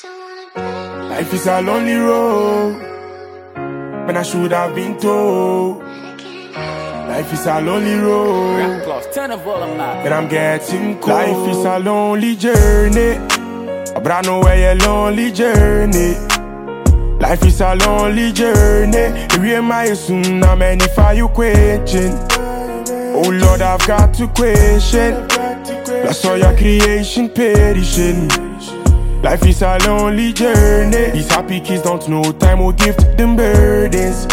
Life is a lonely road, man, I should have been told. Life is a lonely road, but I'm getting cold. Life is a lonely journey, but I know where your lonely journey. Life is a lonely journey. We am I soon, how many for you question? Oh Lord, I've got to question. That's all your creation perishing. Life is a lonely journey. These happy kids don't know time will give them burdens.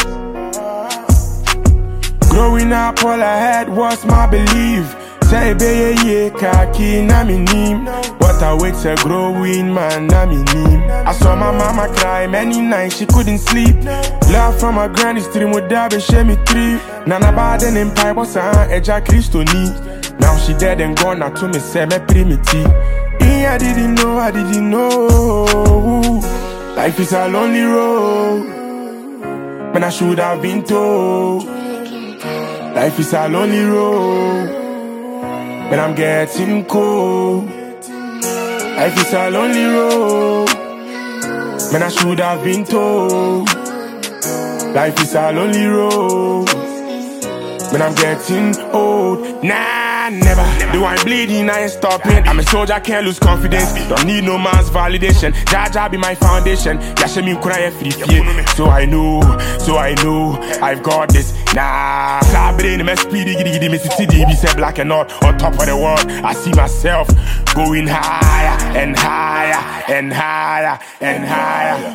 Growing up, all I had was my belief. Say, baby, yeah, kaki na mi nim. What I wait to growing man na mi nim. I saw my mama cry many nights, she couldn't sleep. Love from my granny stream would die, but she me tree. Nana bad and empire was an eja Christo ni. Now she dead and gone, now to me say me primitive. I didn't know. Life is a lonely road, man, I should have been told. Life is a lonely road, but I'm getting cold. Life is a lonely road, man, I should have been told. Life is a lonely road, but I'm getting old. Nah, never. The wine bleeding, I ain't stopping. I'm a soldier, can't lose confidence. Don't need no man's validation. Jaja be my foundation. Yashe mi cry free fear. So I know, I've got this. Nah, brain, my speedy, giddy, Missy City, be said black and not on top of the world. I see myself going higher and higher and higher and higher.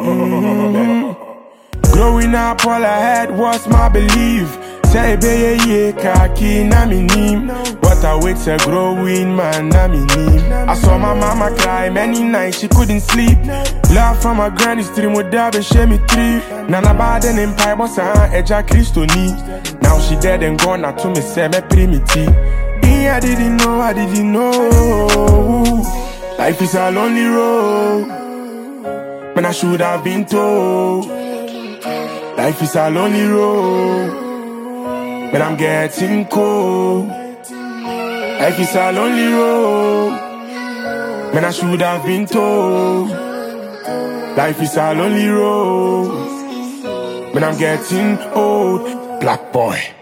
Growing up, all I had was my belief. Say, baby, yeah, kaki na mi nim. What I wait to growing man na mi nim. I saw my mama cry many nights, she couldn't sleep. Love from my granny stream would die, but she me tree. Nana bad and empire was an eja Christo ni. Now she dead and gone, now to me say me primitive. I didn't know. Life is a lonely road, man, I should have been told. Life is a lonely road, but I'm getting cold. Life is a lonely road, man, I should have been told. Life is a lonely road, but I'm getting old. Black boy.